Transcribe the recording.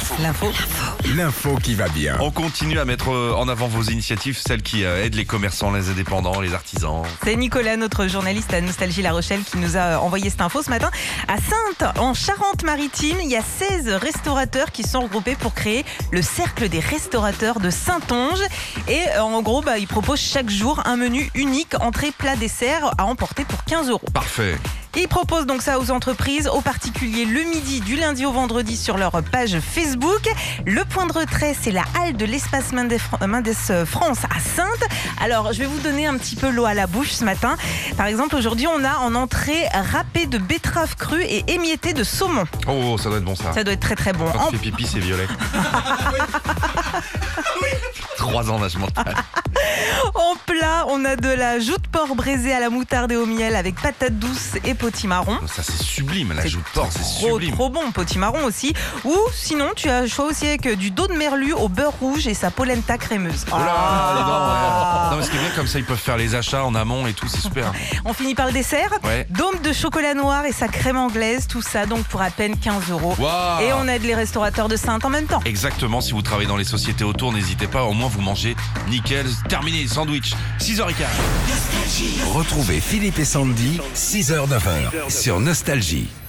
L'info qui va bien. On continue à mettre en avant vos initiatives, celles qui aident les commerçants, les indépendants, les artisans. C'est Nicolas, notre journaliste à Nostalgie La Rochelle, qui nous a envoyé cette info ce matin. À Saintes, en Charente-Maritime, il y a 16 restaurateurs qui sont regroupés pour créer le Cercle des restaurateurs de Saintonge. Et en gros, ils proposent chaque jour un menu unique, entrée, plat, dessert, à emporter pour 15 €. Parfait. Ils proposent donc ça aux entreprises, aux particuliers le midi, du lundi au vendredi sur leur page Facebook. Le point de retrait, c'est la halle de l'espace Mendes France à Saintes. Alors, je vais vous donner un petit peu l'eau à la bouche ce matin. Par exemple, aujourd'hui, on a en entrée râpé de betterave crue et émietté de saumon. Oh, ça doit être bon ça. Ça doit être très très bon. Quand tu fais pipi, c'est violet. 3 ans d'âge mental. En plat, on a de la joue de porc braisée à la moutarde et au miel avec patates douces et potimarron. Ça, c'est sublime, la joue de porc, c'est sublime. Trop bon, potimarron aussi. Ou sinon, tu as le choix aussi avec du dos de merlu au beurre rouge et sa polenta crémeuse. Oh là, dis donc, ouais. Non, mais ce qui est bien, comme ça, ils peuvent faire les achats en amont et tout, c'est super. On finit par le dessert. Ouais. Dôme de chocolat noir et sa crème anglaise, tout ça donc pour à peine 15 €. Wow. Et on aide les restaurateurs de Saintes en même temps. Exactement, si vous travaillez dans les sociétés autour, n'hésitez pas, au moins vous mangez nickel. Terminé, sandwich, 6h15. Retrouvez Philippe et Sandy, 6h-9h, sur Nostalgie.